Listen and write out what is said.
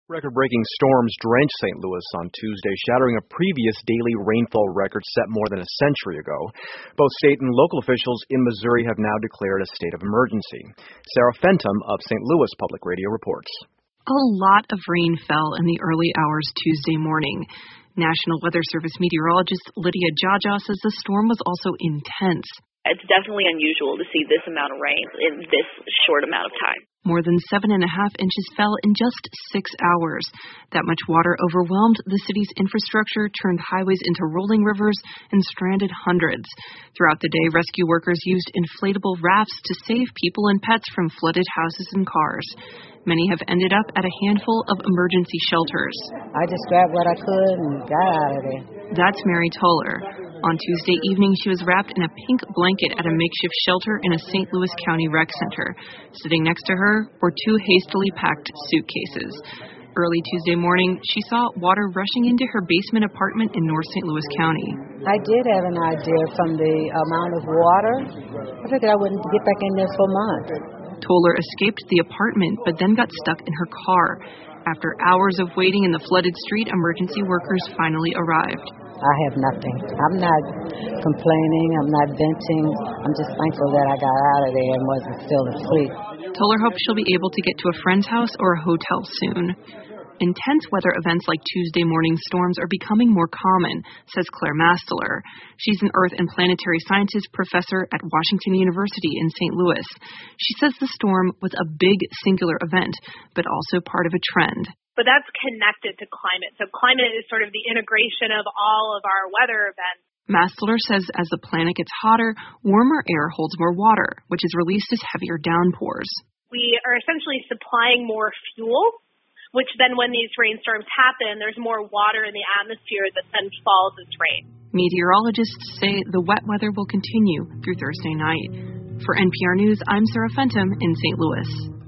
Record-breaking storms drenched St. Louis on Tuesday, shattering a previous daily rainfall record set more than a century ago. Both state and local officials in Missouri have now declared a state of emergency. Sarah Fenton of St. Louis Public Radio reports. A lot of rain fell in the early hours Tuesday morning. National Weather Service meteorologist Lydia Jaja says the storm was also intense. It's definitely unusual to see this amount of rain in this short amount of time. More than 7.5 inches fell in just 6 hours. That much water overwhelmed the city's infrastructure, turned highways into rolling rivers, and stranded hundreds. Throughout the day, rescue workers used inflatable rafts to save people and pets from flooded houses and cars. Many have ended up at a handful of emergency shelters. I just grabbed what I could and got out of there. That's Mary Toller. On Tuesday evening, she was wrapped in a pink blanket at a makeshift shelter in a St. Louis County rec center. Sitting next to her were 2 hastily packed suitcases. Early Tuesday morning, she saw water rushing into her basement apartment in North St. Louis County. I did have an idea from the amount of water. I figured I wouldn't get back in there for months. Toller escaped the apartment, but then got stuck in her car. After hours of waiting in the flooded street, emergency workers finally arrived. I have nothing. I'm not complaining. I'm not venting. I'm just thankful that I got out of there and wasn't still asleep. Toller hopes she'll be able to get to a friend's house or a hotel soon. Intense weather events like Tuesday morning storms are becoming more common, says Claire Mastler. She's an Earth and Planetary Sciences professor at Washington University in St. Louis. She says the storm was a big singular event, but also part of a trend. But that's connected to climate. So climate is sort of the integration of all of our weather events. Mastler says as the planet gets hotter, warmer air holds more water, which is released as heavier downpours. We are essentially supplying more fuel, which then when these rainstorms happen, there's more water in the atmosphere that then falls as rain. Meteorologists say the wet weather will continue through Thursday night. For NPR News, I'm Sarah Fenton in St. Louis.